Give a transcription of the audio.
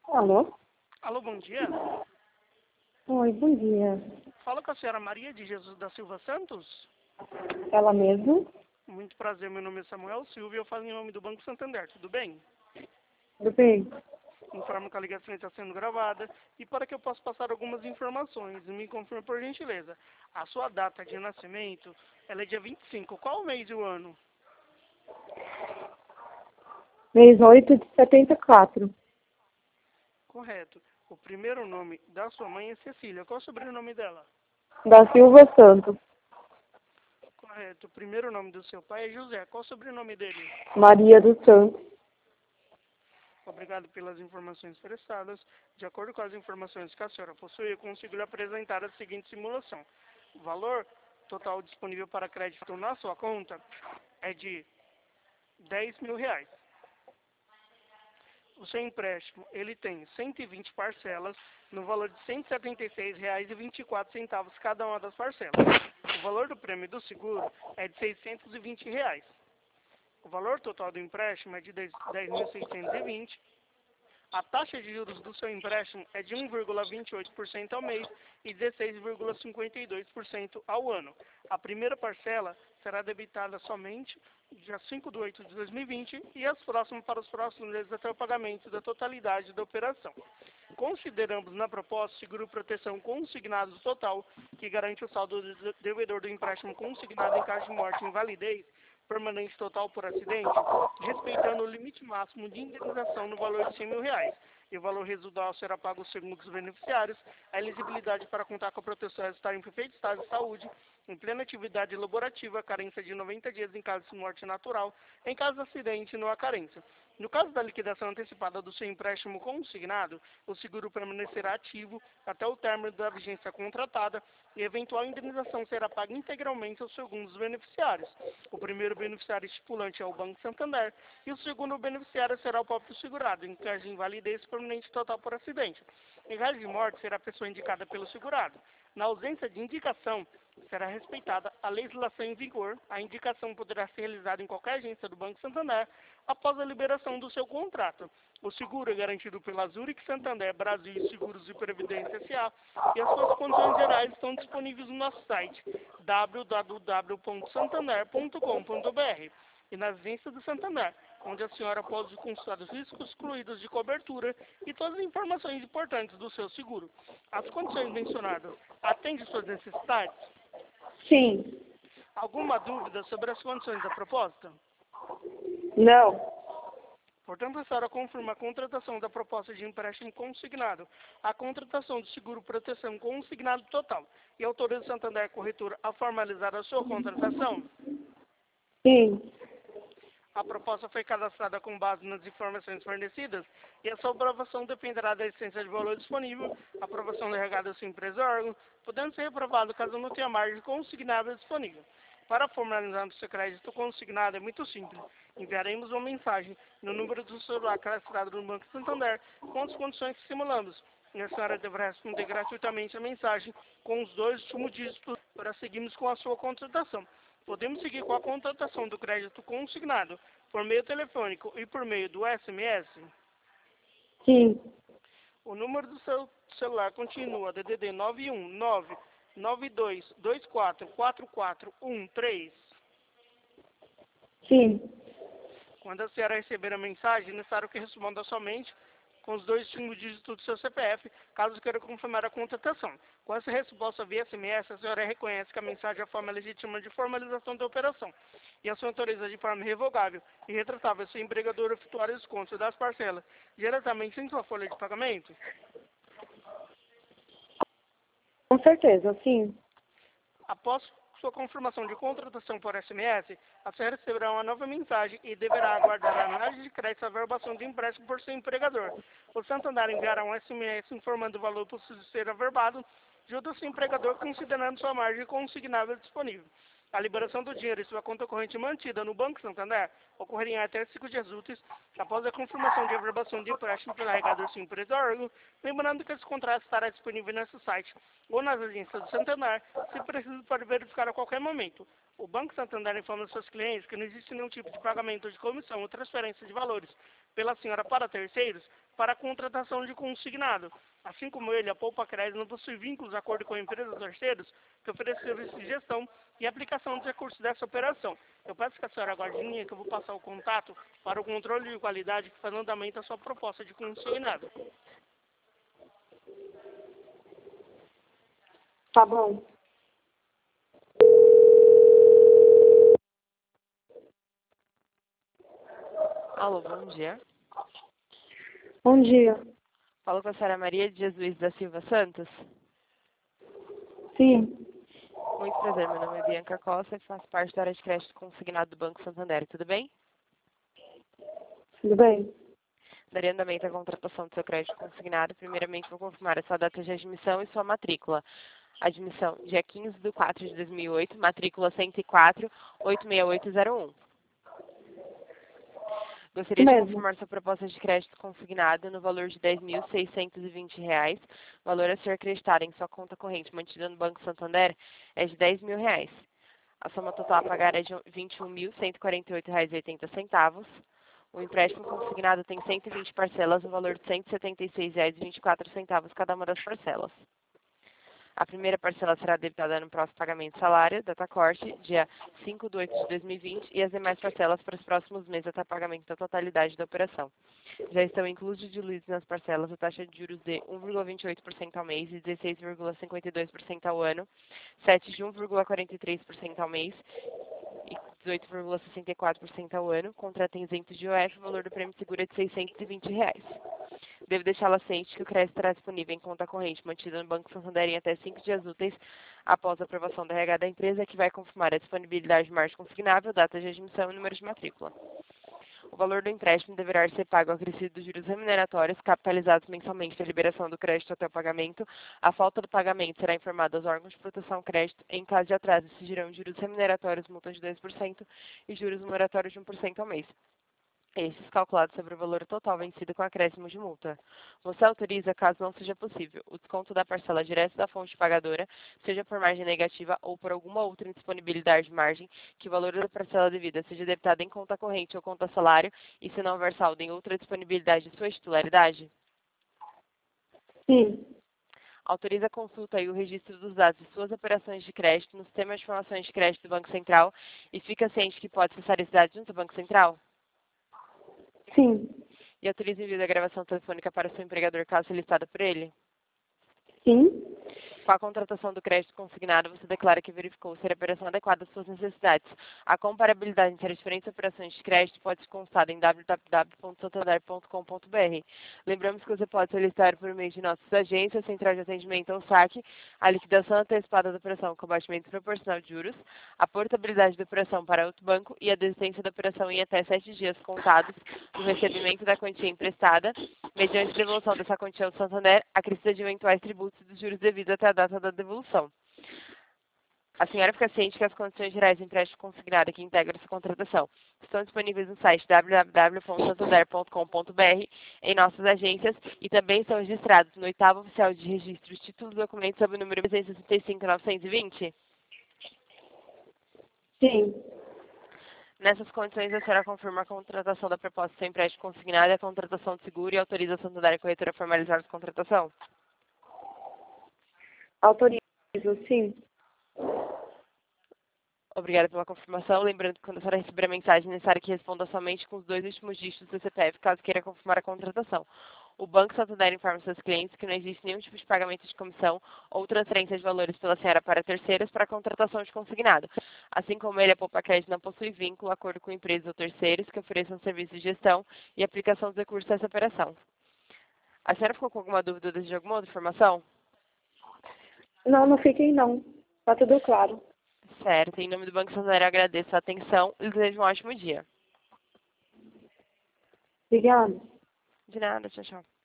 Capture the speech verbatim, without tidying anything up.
Alô? Alô, bom dia. Oi, bom dia. Fala com a senhora Maria de Jesus da Silva Santos. Ela mesmo? Muito prazer, meu nome é Samuel Silva e eu falo em nome do Banco Santander, tudo bem? Tudo bem? Informo que a ligação está sendo gravada e para que eu possa passar algumas informações, me confirme por gentileza. A sua data de nascimento, ela é dia vinte e cinco, qual o mês e o ano? Mês oito de setenta e quatro. Correto. O primeiro nome da sua mãe é Cecília, qual é o sobrenome dela? Da Silva Santos. Correto. O primeiro nome do seu pai é José, qual é o sobrenome dele? Maria dos Santos. Obrigado pelas informações prestadas. De acordo com as informações que a senhora possui, eu consigo lhe apresentar a seguinte simulação. O valor total disponível para crédito na sua conta é de dez mil reais. O seu empréstimo, ele tem cento e vinte parcelas no valor de cento e setenta e seis reais e vinte e quatro centavos cada uma das parcelas. O valor do prêmio do seguro é de seiscentos e vinte reais. O valor total do empréstimo é de dez mil seiscentos e vinte. A taxa de juros do seu empréstimo é de um vírgula vinte e oito por cento ao mês e dezesseis vírgula cinquenta e dois por cento ao ano. A primeira parcela será debitada somente dia cinco de oito de dois mil e vinte e as próximas para os próximos meses até o pagamento da totalidade da operação. Consideramos na proposta seguro proteção consignado total, que garante o saldo do devedor do empréstimo consignado em caso de morte e invalidez permanente total por acidente, respeitando o limite máximo de indenização no valor de cem mil reais. E o valor residual será pago segundo os beneficiários. A elegibilidade para contar com a proteção é estar em perfeito estado de saúde, em plena atividade laborativa, carência de noventa dias em caso de morte natural, em caso de acidente não há carência. No caso da liquidação antecipada do seu empréstimo consignado, o seguro permanecerá ativo até o término da vigência contratada e eventual indenização será paga integralmente aos segundos beneficiários. O primeiro beneficiário estipulante é o Banco Santander e o segundo beneficiário será o próprio segurado, em caso de invalidez permanente total por acidente. Em caso de morte, será a pessoa indicada pelo segurado. Na ausência de indicação, será respeitada a legislação em vigor. A indicação poderá ser realizada em qualquer agência do Banco Santander após a liberação do seu contrato. O seguro é garantido pela Zurich Santander Brasil Seguros e Previdência S A e as suas condições gerais estão disponíveis no nosso site w w w ponto santander ponto com ponto b r e na agência do Santander, onde a senhora pode consultar os riscos excluídos de cobertura e todas as informações importantes do seu seguro. As condições mencionadas atendem suas necessidades? Sim. Alguma dúvida sobre as condições da proposta? Não. Portanto, a senhora confirma a contratação da proposta de empréstimo consignado, a contratação do seguro proteção consignado total e autoriza o Santander Corretora a formalizar a sua contratação? Sim. A proposta foi cadastrada com base nas informações fornecidas e a sua aprovação dependerá da essência de valor disponível, aprovação delegada à sua empresa ou órgão, podendo ser reprovado caso não tenha margem consignável disponível. Para formalizar o seu crédito consignado é muito simples. Enviaremos uma mensagem no número do celular cadastrado no Banco Santander com as condições que simulamos. E a senhora deverá responder gratuitamente a mensagem com os dois últimos dígitos para seguirmos com a sua contratação. Podemos seguir com a contratação do crédito consignado por meio telefônico e por meio do S M S? Sim. O número do seu celular continua D D D nove um nove nove dois dois quatro quatro quatro um três. Sim. Quando a senhora receber a mensagem, é necessário que responda somente com os dois últimos dígitos do seu C P F, caso queira confirmar a contratação. Com essa resposta via S M S, a senhora reconhece que a mensagem é a forma legítima de formalização da operação e a senhora autoriza de forma irrevogável e retratável seu empregador efetuar o desconto das parcelas diretamente em sua folha de pagamento? Com certeza, sim. Após sua confirmação de contratação por S M S, a senhora receberá uma nova mensagem e deverá aguardar a análise de crédito e a averbação de empréstimo por seu empregador. O Santander enviará um S M S informando o valor possível ser averbado junto ao seu empregador, considerando sua margem consignável disponível. A liberação do dinheiro em sua conta corrente mantida no Banco Santander ocorreria em até cinco dias úteis após a confirmação de averbação de empréstimo pela regador sua empresa ou órgão, lembrando que esse contrato estará disponível nesse site ou nas agências do Santander, se preciso pode verificar a qualquer momento. O Banco Santander informa aos seus clientes que não existe nenhum tipo de pagamento de comissão ou transferência de valores pela senhora para terceiros para a contratação de consignado. Assim como ele, a Poupa Crédito não possui vínculos de acordo com empresas ou terceiros que oferecem serviços de gestão e aplicação dos recursos dessa operação. Eu peço que a senhora aguarde em linha que eu vou passar o contato para o controle de qualidade que faz andamento a sua proposta de consignado. Tá bom. Alô, bom dia. Bom dia. Falo com a senhora Maria de Jesus da Silva Santos. Sim. Muito prazer, meu nome é Bianca Costa e faço parte da área de crédito consignado do Banco Santander. Tudo bem? Tudo bem? Daria andamento à contratação do seu crédito consignado. Primeiramente, vou confirmar a sua data de admissão e sua matrícula. Admissão, dia quinze de quatro de dois mil e oito, matrícula cento e quatro, oito seis oito zero um. Gostaria de Mesmo. confirmar sua proposta de crédito consignado no valor de dez mil seiscentos e vinte reais. O valor a ser acreditado em sua conta corrente mantida no Banco Santander é de dez mil reais. A soma total a pagar é de vinte e um mil cento e quarenta e oito reais e oitenta centavos. O empréstimo consignado tem cento e vinte parcelas no valor de cento e setenta e seis reais e vinte e quatro centavos cada uma das parcelas. A primeira parcela será debitada no próximo pagamento de salário, data corte, dia cinco de oito de dois mil e vinte, e as demais parcelas para os próximos meses até pagamento da totalidade da operação. Já estão inclusos e diluídos nas parcelas a taxa de juros de um vírgula vinte e oito por cento ao mês e dezesseis vírgula cinquenta e dois por cento ao ano, sete de um vírgula quarenta e três por cento ao mês e dezoito vírgula sessenta e quatro por cento ao ano, contrato isento de I O F, o valor do prêmio seguro é de seiscentos e vinte reais. Devo deixá-la ciente que o crédito estará disponível em conta corrente mantida no Banco Santander em até cinco dias úteis após a aprovação da R H da empresa, que vai confirmar a disponibilidade de margem consignável, data de admissão e número de matrícula. O valor do empréstimo deverá ser pago acrescido dos juros remuneratórios capitalizados mensalmente da liberação do crédito até o pagamento. A falta do pagamento será informada aos órgãos de proteção ao crédito. Em caso de atraso, exigirão juros remuneratórios, multas de dois por cento e juros moratórios de um por cento ao mês. Estes calculados sobre o valor total vencido com acréscimo de multa. Você autoriza, caso não seja possível, o desconto da parcela direto da fonte pagadora, seja por margem negativa ou por alguma outra indisponibilidade de margem, que o valor da parcela devida seja debitado em conta corrente ou conta salário, e se não houver saldo em outra disponibilidade de sua titularidade? Sim. Autoriza a consulta e o registro dos dados de suas operações de crédito no Sistema de Informações de Crédito do Banco Central e fica ciente que pode acessar esses dados junto ao Banco Central? Sim. E autoriza o envio da gravação telefônica para o seu empregador, caso solicitado por ele? Sim. Com a contratação do crédito consignado, você declara que verificou ser a operação adequada às suas necessidades. A comparabilidade entre as diferentes operações de crédito pode ser consultada em w w w ponto santander ponto com ponto b r. Lembramos que você pode solicitar por meio de nossas agências, central de atendimento ou saque, a liquidação antecipada da operação com abatimento proporcional de juros, a portabilidade da operação para outro banco e a desistência da operação em até sete dias contados do recebimento da quantia emprestada, mediante devolução dessa quantia ao Santander, acrescida de eventuais tributos e dos juros devidos até a data da devolução. A senhora fica ciente que as condições gerais do empréstimo consignado que integram essa contratação estão disponíveis no site w w w ponto santander ponto com ponto b r, em nossas agências, e também estão registrados no oitavo oficial de registro de títulos e documentos sob o número trezentos e sessenta e cinco, novecentos e vinte. Sim. Nessas condições, a senhora confirma a contratação da proposta sem empréstimo consignado e a contratação de seguro e autoriza a Santander e Corretora a formalizar a contratação? Autorizo, sim. Obrigada pela confirmação. Lembrando que quando a senhora receber a mensagem, é necessário que responda somente com os dois últimos dígitos do C P F, caso queira confirmar a contratação. O Banco Santander informa seus clientes que não existe nenhum tipo de pagamento de comissão ou transferência de valores pela senhora para terceiros para a contratação de consignado. Assim como ele, a Poupa Crédito não possui vínculo, acordo com empresas ou terceiros que ofereçam serviços de gestão e aplicação dos recursos dessa operação. A senhora ficou com alguma dúvida ou deseja alguma outra informação? Não, não fiquei não. Tá tudo claro. Certo. Em nome do Banco Santander, eu agradeço a atenção e desejo um ótimo dia. Obrigada. De nada. Tchau, tchau.